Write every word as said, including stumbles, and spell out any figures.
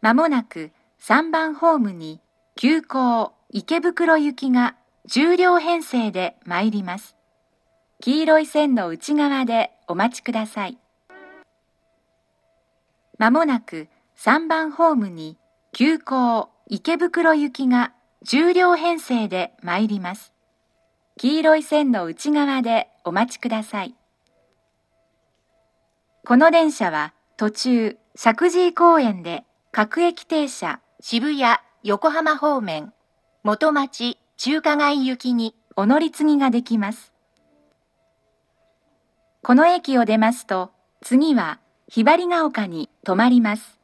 まもなくさんばんホームに急行池袋行きがじゅうりょう編成で参ります。黄色い線の内側でお待ちください。まもなくさんばんホームに急行池袋行きがじゅうりょう編成で参ります。黄色い線の内側でお待ちください。この電車は途中石神井公園で各駅停車渋谷横浜方面元町中華街行きにお乗り継ぎができます。この駅を出ますと次はひばりが丘に停まります。